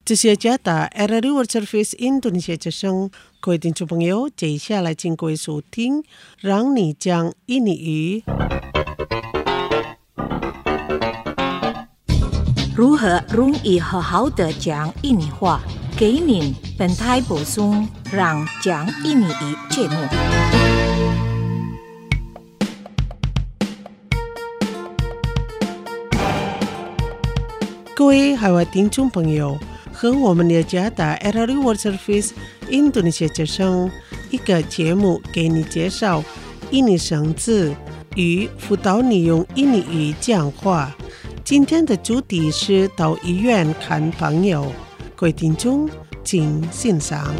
这些家的 RRU World Service Indonesia 之声，各位听众朋友，接下来请各位收听，让你讲印尼语。 如何容易好好的讲印尼话？给您本台播送让讲印尼语节目。 各位海外听众朋友，和我们的家的 RRU World Service Indonesia 之声一个节目，给你介绍印尼生字与辅导你用印尼语讲话。今天的主题是到医院看朋友，各位听众请欣赏。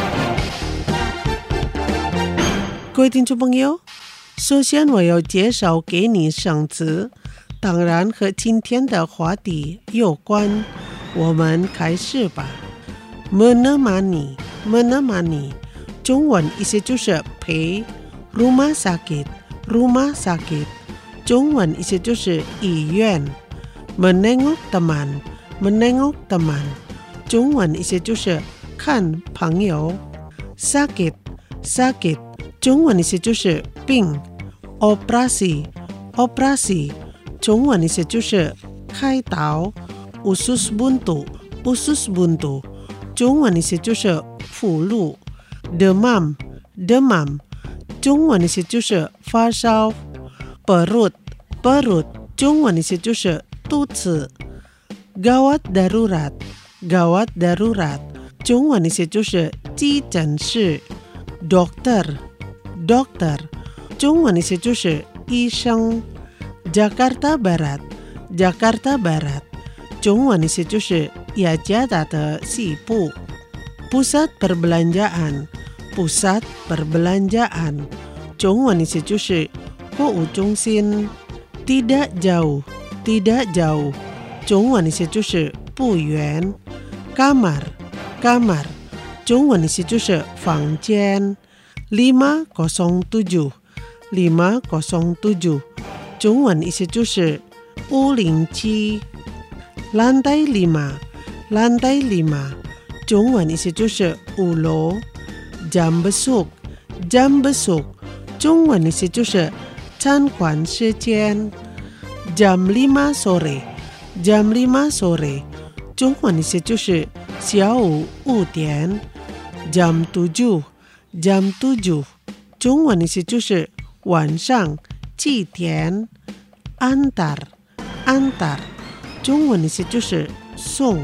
各位听众朋友，首先我要介绍给你生字，当然和今天的话题有关，我们开始吧。menemani 中文意思就是陪。rumah sakit 中文意思就是医院。menengok teman 中文意思就是看朋友。sakit 中文意思就是病。operasi 中文意思就是开刀。usus buntu 中文意思就是俘虏。demam 中文意思就是发烧。perut 中文意思就是肚子。gawat darurat 中文意思就是急诊室。dokter 中文意思就是医生。Jakarta Barat 中文意思就是雅加达的西部。pusat perbelanjaan 中文意思就是购物中心。tidak jauh 中文意思就是不远。kamar 中文意思就是房间。507中文意思就是507。lantai 5中文意思就是5楼。jam besuk 中文意思就是餐馆时间。jam 5 sore 中文意思就是下午5点。jam 7中文意思就是晚上7点。antar中文意思就是送。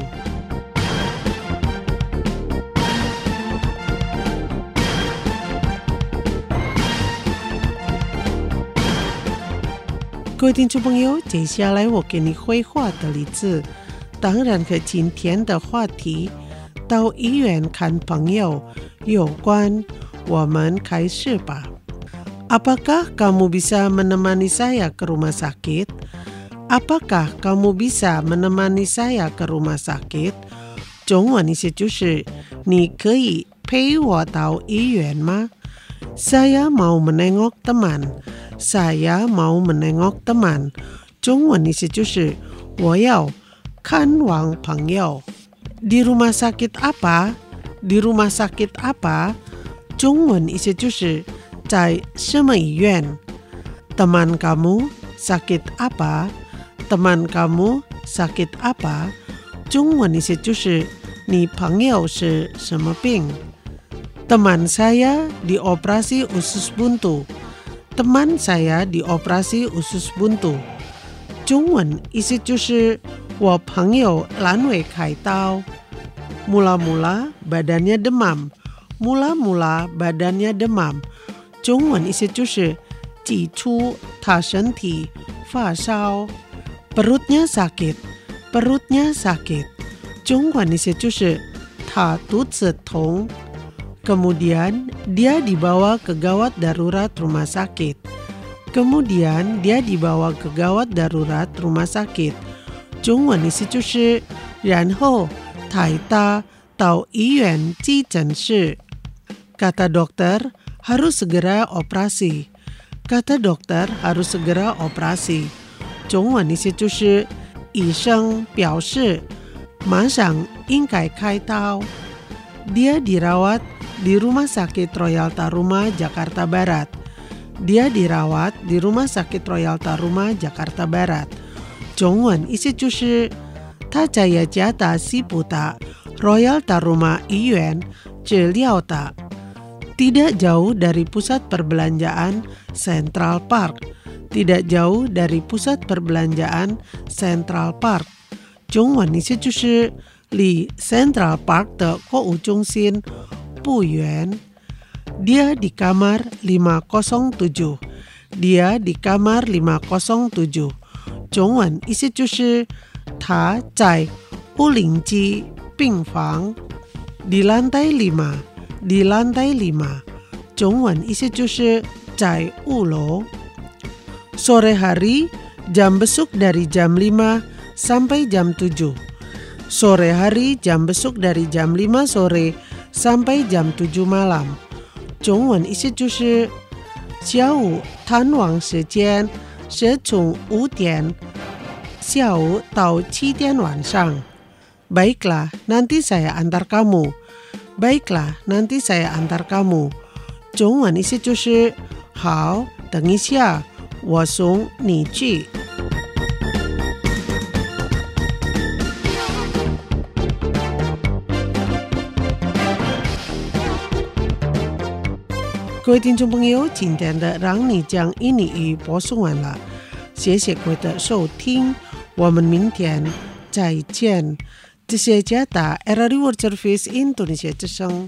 各位听众朋友，接下来我给你绘画的例子，当然和今天的话题到医院看朋友有关，我们开始吧。Apakah kamu bisa menemani saya ke rumah sakit? Apakah kamu bisa menemani saya ke rumah sakit? 中文意思就是你可以陪我到医院吗？ Saya mau menengok teman. 中文意思就是我要看望朋友。Di rumah sakit apa? 中文意思就是在什么医院。teman kamu sakit apa? 中文意思就是你朋友是什么病。teman saya dioperasi usus buntu. 中文意思就是我朋友阑尾开刀。mula-mula badannya demam。中文意思就是起初他身体发烧。perutnya sakit。中文意思就是他肚子痛。kemudian dia dibawa ke gawat darurat rumah sakit。中文意思就是然后抬他到医院急诊室。kata dokter harus segera operasi。中文意思就是医生表示马上 ingkai kai tau. Dia dirawat di Rumah Sakit Royal Taruma, Jakarta Barat. Dia dirawat di Rumah Sakit Royal Taruma, Jakarta Barat. 中文意思就是他在雅加达西部的 Royal Taruma 医院治疗的。Tidak jauh dari pusat perbelanjaan Central Park. Tidak jauh dari pusat perbelanjaan Central Park. 中文意思就是离 Central Park 的购物中心不远。Dia di kamar 507. Dia di kamar 507. 中文意思就是他在507病房。di lantai 5. Di lantai 5. 中文意思就是在5楼。Sore hari, jam besuk dari jam 5 sampai jam 7. Sore hari, jam besuk dari jam 5 sore sampai jam 7 malam. 中文意思就是下午探望时间是从5点下午到7点晚上。Baiklah, nanti saya antar kamu. Baiklah, nanti saya antar kamu. 中文意思就是好，等一下，我送你去。各位听众朋友，今天的让你讲印尼语播送完了，谢谢各位的收听，我们明天再见。这是加达 RRI World Service Indonesia 之声。